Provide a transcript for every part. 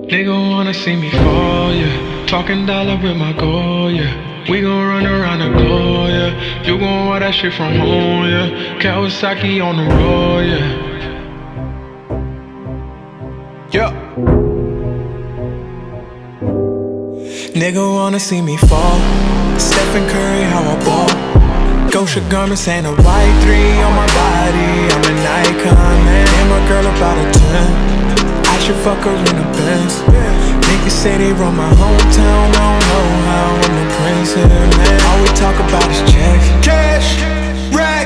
Nigga wanna see me fall, yeah. Talking dollar with my goal, yeah. We gon' run around the globe, yeah. You gon' want that shit from home, yeah. Kawasaki on the road, yeah. Yeah. Nigga wanna see me fall. Stephen Curry, how I ball. Gosha garments and a white 3 on my body. I'm an icon, man. And my girl about a 10. I should fuck her in a Benz. Niggas say they run my hometown. I don't know how I'm the prince here, man. All we talk about is checks. Cash, rack,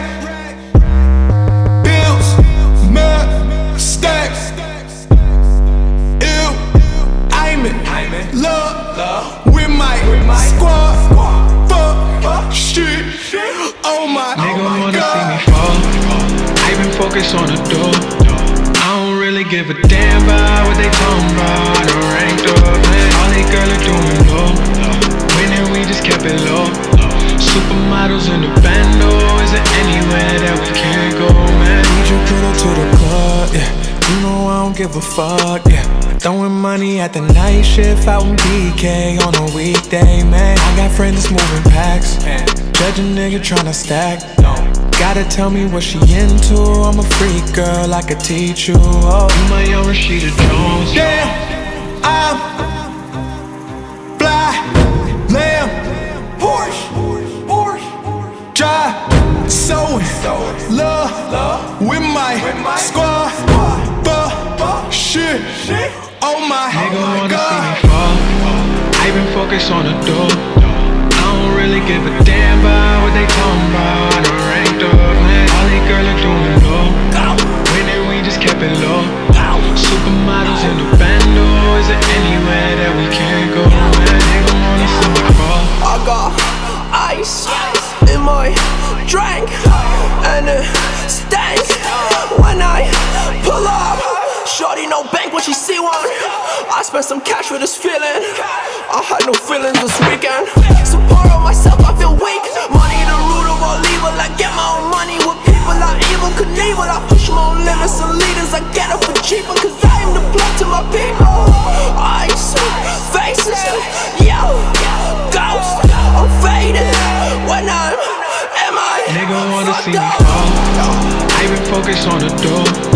bills, mad, stacks. Ew, I'm in love with my squad. Fuck, shit, oh my Nigga wanna God. see me fall. I been focused on the door. I don't really give a damn about what they talking about. I done ranked up, man. All they girls are doing low. Winning, we just kept it low. Supermodels in the bando. Is there anywhere that we can't go, man? Need your girl to the club, yeah. You know I don't give a fuck, yeah. Throwing money at the night shift out in BK on a weekday, man. I got friends that's moving packs. Judge a nigga tryna stack. Gotta tell me what she into. I'm a freak girl, I could teach you. Oh, You my young Rashida Jones. damn, I'm fly, lamb, Porsche, drive, sewing, love with my squad. Fuck, shit, oh my Nigga wanna see me God. fall. I been focused on the door. I don't really give a damn about what they talking about. I done ranked up, man. All these girls are doing low. Winning, we just kept it low. Supermodels in the bando. Is there anywhere that we can't go, man? Nigga wanna see me fall. I got ice in my drink and it stank when I pull up. Shorty no bank when she see one. I spent some cash for this feeling. I had no feelings this weekend. Support on myself, I feel weak. Money the root of all evil. I get my own money with people I evil Knievel. I push my own limits and leaders. I get it for cheaper, cause I am the blood to my people. Ice, faces, yo, ghost. I'm faded when I'm Nigga wanna see me fucked up. fall. I been focused on the door.